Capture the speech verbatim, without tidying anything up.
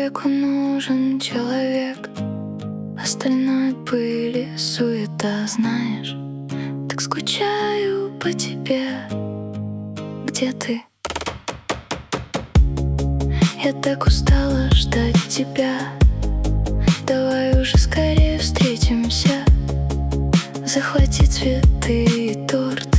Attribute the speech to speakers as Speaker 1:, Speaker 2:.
Speaker 1: Человеку нужен человек, остальное пыль и суета, знаешь. Так скучаю по тебе. Где ты? Я так устала ждать тебя. Давай уже скорее встретимся. Захвати цветы и торт.